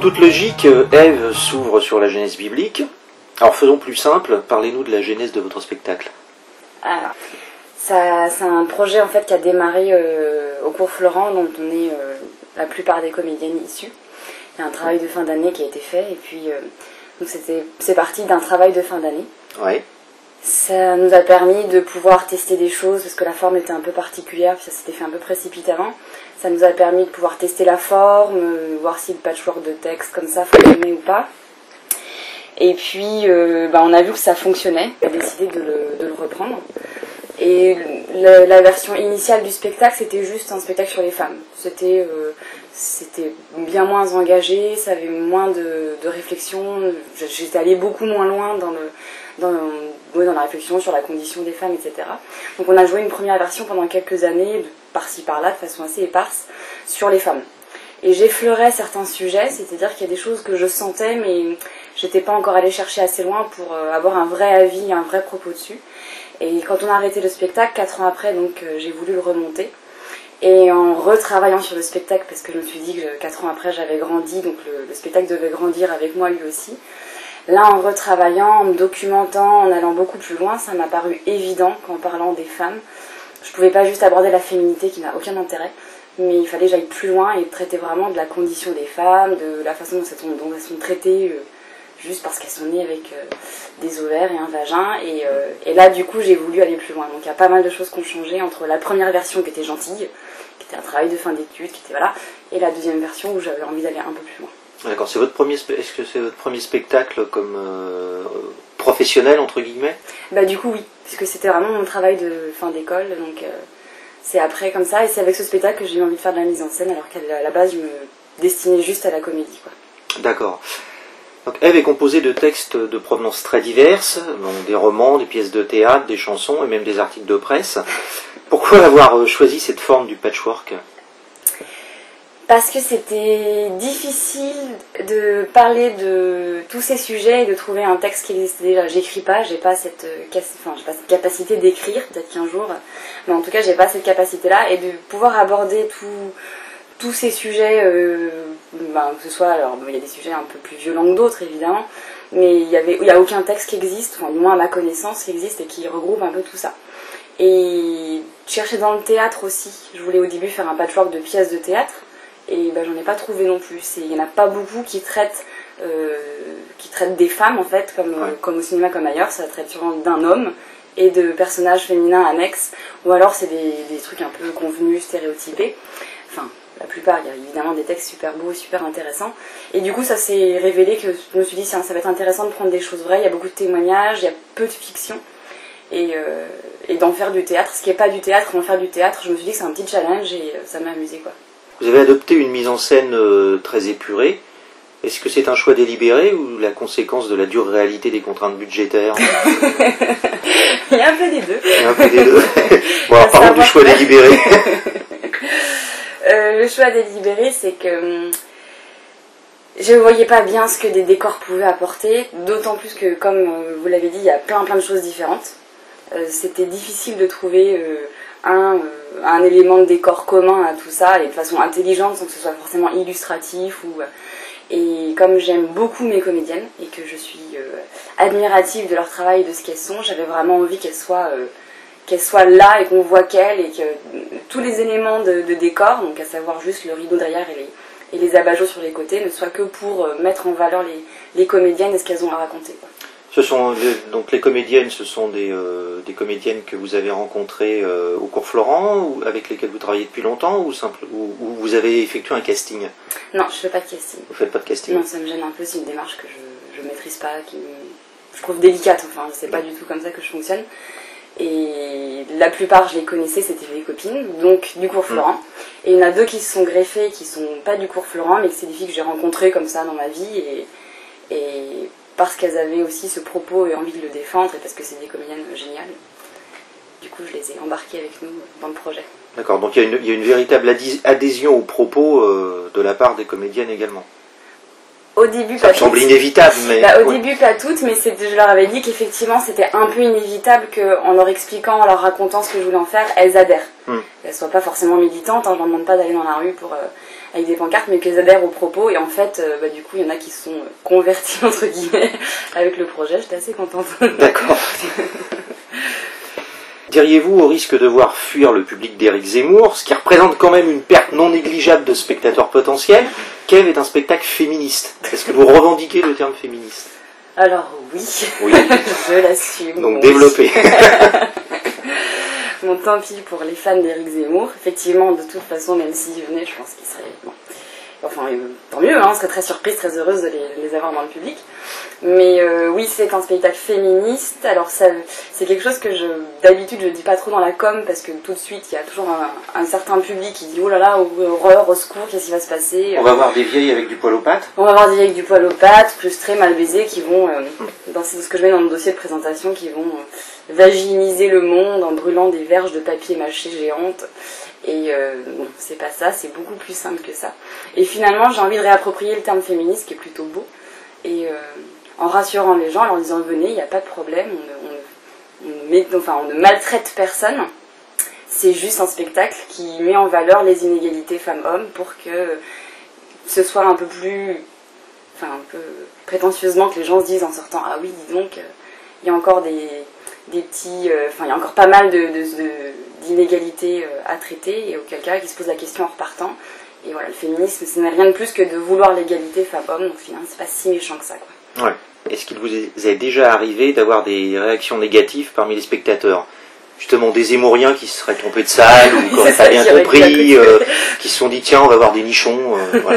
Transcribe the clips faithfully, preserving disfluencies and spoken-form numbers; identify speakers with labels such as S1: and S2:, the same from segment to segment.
S1: toute logique, Ève s'ouvre sur la genèse biblique. Alors faisons plus simple, parlez-nous de la genèse de votre spectacle.
S2: Alors, ça, c'est un projet en fait qui a démarré euh, au cours Florent, dont on est euh, la plupart des comédiennes issues. Il y a un travail de fin d'année qui a été fait, et puis euh, donc c'était, c'est parti d'un travail de fin d'année.
S1: Ouais.
S2: Ça nous a permis de pouvoir tester des choses, parce que la forme était un peu particulière, puis ça s'était fait un peu précipitamment. Ça nous a permis de pouvoir tester la forme, voir si le patchwork de texte comme ça fonctionnait ou pas. Et puis, euh, bah, on a vu que ça fonctionnait, on a décidé de le, de le reprendre. Et la, la version initiale du spectacle, c'était juste un spectacle sur les femmes. C'était, euh, c'était bien moins engagé, ça avait moins de, de réflexion. J'étais allée beaucoup moins loin dans, le, dans, le, oui, dans la réflexion sur la condition des femmes, et cetera. Donc on a joué une première version pendant quelques années, par-ci par-là, de façon assez éparse, sur les femmes. Et j'effleurais certains sujets, c'est-à-dire qu'il y a des choses que je sentais, mais j'étais pas encore allée chercher assez loin pour avoir un vrai avis, un vrai propos dessus. Et quand on a arrêté le spectacle, quatre ans après, donc euh, j'ai voulu le remonter. Et en retravaillant sur le spectacle, parce que je me suis dit que quatre ans après j'avais grandi, donc le, le spectacle devait grandir avec moi lui aussi. Là, en retravaillant, en me documentant, en allant beaucoup plus loin, ça m'a paru évident qu'en parlant des femmes, je pouvais pas juste aborder la féminité qui n'a aucun intérêt, mais il fallait que j'aille plus loin et traiter vraiment de la condition des femmes, de la façon dont elles sont, dont elles sont traitées, euh, juste parce qu'elles sont nées avec euh, des ovaires et un vagin. Et, euh, et là, du coup, j'ai voulu aller plus loin. Donc il y a pas mal de choses qui ont changé entre la première version qui était gentille, qui était un travail de fin d'études, qui était voilà, et la deuxième version où j'avais envie d'aller un peu plus loin.
S1: D'accord, c'est votre premier, est-ce que c'est votre premier spectacle comme euh, professionnel, entre guillemets ?
S2: Bah du coup, oui, puisque c'était vraiment mon travail de fin d'école, donc euh, c'est après comme ça, et c'est avec ce spectacle que j'ai eu envie de faire de la mise en scène, alors qu'à la base, je me destinais juste à la comédie, quoi.
S1: D'accord. Donc, Ève est composée de textes de provenance très diverses, donc des romans, des pièces de théâtre, des chansons et même des articles de presse. Pourquoi avoir choisi cette forme du patchwork ?
S2: Parce que c'était difficile de parler de tous ces sujets et de trouver un texte qui existait déjà. J'écris pas, j'ai pas cette, enfin, j'ai pas cette capacité d'écrire, peut-être qu'un jour, mais en tout cas j'ai pas cette capacité-là, et de pouvoir aborder tout, tous ces sujets, euh, ben, que ce soit, alors il y a des sujets un peu plus violents que d'autres évidemment, mais il y avait, il y a aucun texte qui existe, enfin du moins à ma connaissance qui existe et qui regroupe un peu tout ça. Et chercher dans le théâtre aussi, je voulais au début faire un patchwork de pièces de théâtre. Et ben, j'en ai pas trouvé non plus. Il n'y en a pas beaucoup qui traitent, euh, qui traitent des femmes en fait, comme, ouais. comme au cinéma comme ailleurs. Ça traite souvent d'un homme et de personnages féminins annexes. Ou alors c'est des, des trucs un peu convenus, stéréotypés. Enfin, la plupart, il y a évidemment des textes super beaux, super intéressants. Et du coup, ça s'est révélé que je me suis dit, ça va être intéressant de prendre des choses vraies. Il y a beaucoup de témoignages, il y a peu de fiction. Et, euh, et d'en faire du théâtre. Ce qui n'est pas du théâtre, d'en faire du théâtre, je me suis dit que c'est un petit challenge et ça m'a amusé, quoi.
S1: Vous avez adopté une mise en scène euh, très épurée. Est-ce que c'est un choix délibéré ou la conséquence de la dure réalité des contraintes budgétaires ?
S2: Il y a un peu des deux.
S1: Il y a un peu des deux. Bon, alors parlons du choix délibéré.
S2: euh, le choix délibéré, c'est que je ne voyais pas bien ce que des décors pouvaient apporter, d'autant plus que, comme euh, vous l'avez dit, il y a plein plein de choses différentes. Euh, c'était difficile de trouver euh, un... Euh, un élément de décor commun à tout ça, et de façon intelligente, sans que ce soit forcément illustratif. Ou, et comme j'aime beaucoup mes comédiennes, et que je suis euh, admirative de leur travail et de ce qu'elles sont, j'avais vraiment envie qu'elles soient, euh, qu'elles soient là, et qu'on voit qu'elles, et que tous les éléments de, de décor, donc à savoir juste le rideau derrière et les, et les abat-jours sur les côtés, ne soient que pour euh, mettre en valeur les, les comédiennes et ce qu'elles ont à raconter, quoi.
S1: Ce sont donc les comédiennes, ce sont des, euh, des comédiennes que vous avez rencontrées euh, au cours Florent, ou avec lesquelles vous travaillez depuis longtemps, ou, simple, ou, ou vous avez effectué un casting ?
S2: Non, je fais pas de casting.
S1: Vous faites pas de casting ?
S2: Non, ça me gêne un peu, c'est une démarche que je ne maîtrise pas, qui je trouve délicate, enfin, c'est pas du tout comme ça que je fonctionne. Et la plupart, je les connaissais, c'était les copines, donc du cours Florent. Mmh. Et il y en a deux qui se sont greffées, qui sont pas du cours Florent, mais que c'est des filles que j'ai rencontrées comme ça dans ma vie, et... et parce qu'elles avaient aussi ce propos et envie de le défendre, et parce que c'est des comédiennes géniales. Du coup, je les ai embarquées avec nous dans le projet.
S1: D'accord, donc il y a une, il y a une véritable adhésion aux propos euh, de la part des comédiennes également.
S2: au début
S1: ça
S2: pas
S1: me semble
S2: toutes.
S1: inévitable, mais...
S2: Bah, au
S1: ouais.
S2: début pas toutes, mais je leur avais dit qu'effectivement c'était un peu inévitable qu'en leur expliquant, en leur racontant ce que je voulais en faire, elles adhèrent.
S1: Hmm.
S2: Qu'elles soient pas forcément militantes, hein, je leur demande pas d'aller dans la rue pour, euh, avec des pancartes, mais qu'elles adhèrent aux propos. Et en fait, euh, bah, du coup, il y en a qui sont convertis, entre guillemets, avec le projet. J'étais assez contente.
S1: D'accord. Diriez-vous, au risque de voir fuir le public d'Éric Zemmour, ce qui représente quand même une perte non négligeable de spectateurs potentiels, qu'Ève est un spectacle féministe? Est-ce que vous revendiquez le terme féministe?
S2: Alors oui,
S1: Oui.
S2: je l'assume.
S1: Donc
S2: bon.
S1: développez.
S2: Bon, tant pis pour les fans d'Éric Zemmour. Effectivement, de toute façon, même s'ils venaient, je pense qu'ils seraient... Bon. Enfin, euh, tant mieux, hein, on serait très surprise, très heureuse de les, les avoir dans le public. Mais euh, oui, c'est un spectacle féministe. Alors, ça, c'est quelque chose que je, d'habitude, je dis pas trop dans la com, parce que tout de suite, il y a toujours un, un certain public qui dit « Oh là là, horreur, au secours, qu'est-ce qui va se passer ?»
S1: On va voir des vieilles avec du poil aux pattes.
S2: On va voir des vieilles avec du poil aux pattes, plus très mal baisées, qui vont, euh, dans ce que je mets dans le dossier de présentation, qui vont euh, vaginiser le monde en brûlant des verges de papier mâché géantes. Et euh, bon, c'est pas ça, c'est beaucoup plus simple que ça. Et finalement, j'ai envie de réapproprier le terme féministe, qui est plutôt beau, et euh, en rassurant les gens, en leur disant « Venez, il n'y a pas de problème, on ne, on, on, met, enfin, on ne maltraite personne. C'est juste un spectacle qui met en valeur les inégalités femmes-hommes pour que ce soit un peu plus, enfin un peu prétentieusement que les gens se disent en sortant « Ah oui, dis donc, il y a encore des, des petits... Euh, enfin, il y a encore pas mal de... de, de d'inégalités à traiter, et auquel cas ils se posent la question en repartant. Et voilà, le féminisme, ce n'est rien de plus que de vouloir l'égalité femmes-hommes, donc finalement c'est pas si méchant que ça, quoi.
S1: Ouais. Est-ce qu'il vous est déjà arrivé d'avoir des réactions négatives parmi les spectateurs? Justement, des Zemmouriens qui se seraient trompés de salle, ou qui n'auraient pas bien compris, euh, qui se sont dit tiens, on va voir des nichons, euh, voilà.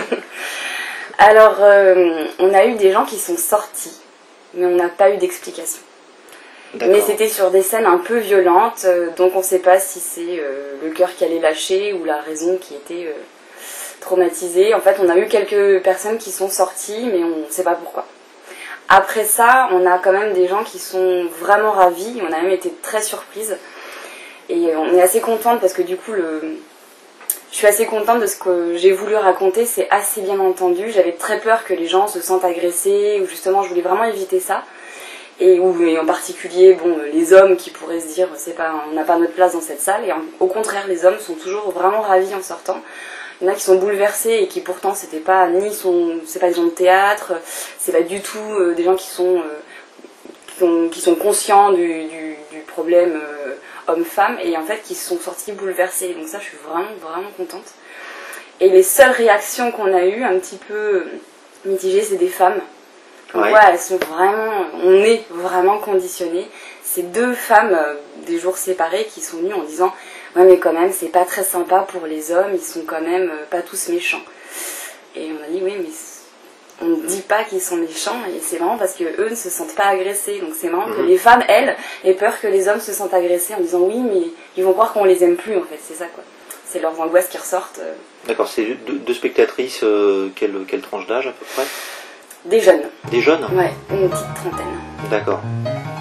S2: Alors, euh, on a eu des gens qui sont sortis, mais on n'a pas eu d'explication. Mais c'était sur des scènes un peu violentes, euh, donc on ne sait pas si c'est euh, le cœur qui allait lâcher ou la raison qui était euh, traumatisée. En fait, on a eu quelques personnes qui sont sorties, mais on ne sait pas pourquoi. Après ça, on a quand même des gens qui sont vraiment ravis, on a même été très surprises. Et on est assez contente parce que du coup, le... je suis assez contente de ce que j'ai voulu raconter, c'est assez bien entendu. J'avais très peur que les gens se sentent agressés, ou justement, je voulais vraiment éviter ça. Et, ou, et en particulier bon, les hommes qui pourraient se dire c'est pas, on n'a pas notre place dans cette salle, et en, au contraire les hommes sont toujours vraiment ravis en sortant. Il y en a qui sont bouleversés et qui pourtant c'était pas ni son, c'est pas des gens de théâtre, c'est pas du tout euh, des gens qui sont, euh, qui, ont, qui sont conscients du, du, du problème euh, homme-femme, et en fait qui sont sortis bouleversés, donc ça je suis vraiment vraiment contente. Et les seules réactions qu'on a eues un petit peu mitigées, c'est des femmes. Ouais. Ouais, elles sont vraiment, on est vraiment conditionnés. C'est deux femmes euh, des jours séparés qui sont venues en disant ouais mais quand même c'est pas très sympa pour les hommes, ils sont quand même euh, pas tous méchants. Et on a dit oui mais on ne dit pas qu'ils sont méchants, et c'est marrant parce que eux ne se sentent pas agressés. Donc c'est marrant mm-hmm. que les femmes elles aient peur que les hommes se sentent agressés en disant oui mais ils vont croire qu'on les aime plus en fait, c'est ça quoi. C'est leurs angoisses qui ressortent. Euh.
S1: D'accord, c'est deux, deux spectatrices, euh, quelle, quelle tranche d'âge à peu près?
S2: Des jeunes.
S1: Des jeunes?
S2: Ouais, une petite trentaine.
S1: D'accord.